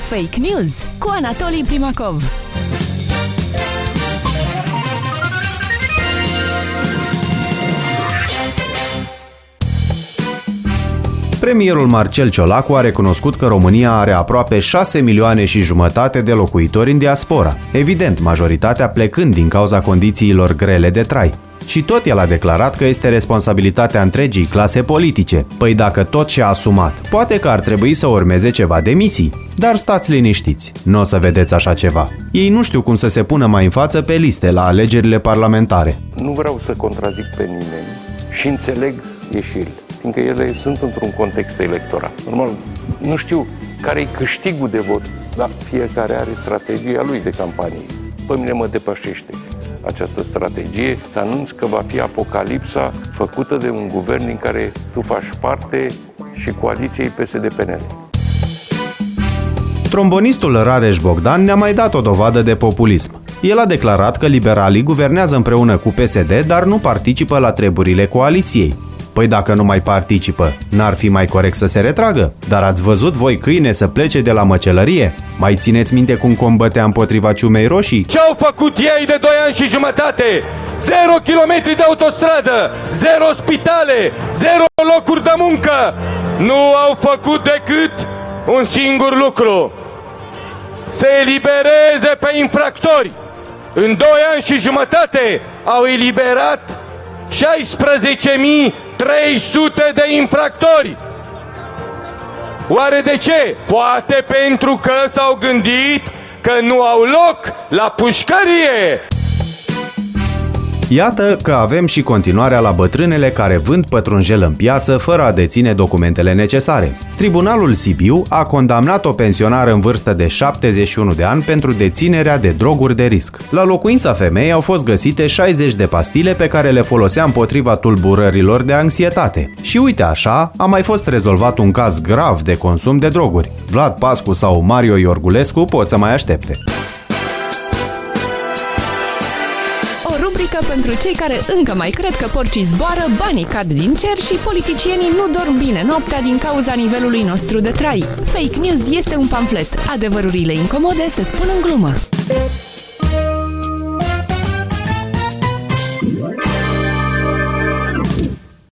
Fake News cu Anatolii Primacov. Premierul Marcel Ciolacu a recunoscut că România are aproape 6 milioane și jumătate de locuitori în diaspora, evident majoritatea plecând din cauza condițiilor grele de trai. Și tot el a declarat că este responsabilitatea întregii clase politice. Păi dacă tot și-a asumat, poate că ar trebui să urmeze ceva demisii. Dar stați liniștiți, nu o să vedeți așa ceva. Ei nu știu cum să se pună mai în față pe liste la alegerile parlamentare. Nu vreau să contrazic pe nimeni și înțeleg ieșirile, fiindcă ele sunt într-un context electoral. Normal, nu știu care-i câștigul de vot, dar fiecare are strategia lui de campanie. Pe mine mă depășește această strategie, să anunț că va fi apocalipsa făcută de un guvern din care tu faci parte și coaliției PSD-PNL. Trombonistul Rareș Bogdan ne-a mai dat o dovadă de populism. El a declarat că liberalii guvernează împreună cu PSD, dar nu participă la treburile coaliției. Păi dacă nu mai participă, n-ar fi mai corect să se retragă? Dar ați văzut voi câine să plece de la măcelărie? Mai țineți minte cum combătea împotriva ciumei roșii? Ce-au făcut ei de 2 ani și jumătate? 0 kilometri de autostradă, 0 spitale, 0 locuri de muncă. Nu au făcut decât un singur lucru: să elibereze pe infractori. În 2 ani și jumătate au eliberat 16.300 de infractori. Oare de ce? Poate pentru că s-au gândit că nu au loc la pușcărie. Iată că avem și continuarea la bătrânele care vând pătrunjel în piață fără a deține documentele necesare. Tribunalul Sibiu a condamnat o pensionară în vârstă de 71 de ani pentru deținerea de droguri de risc. La locuința femeii au fost găsite 60 de pastile pe care le folosea împotriva tulburărilor de anxietate. Și uite așa, a mai fost rezolvat un caz grav de consum de droguri. Vlad Pascu sau Mario Iorgulescu pot să mai aștepte. Pentru cei care încă mai cred că porcii zboară, banii cad din cer și politicienii nu dorm bine noaptea din cauza nivelului nostru de trai. Fake News este un pamflet. Adevărurile incomode se spun în glumă.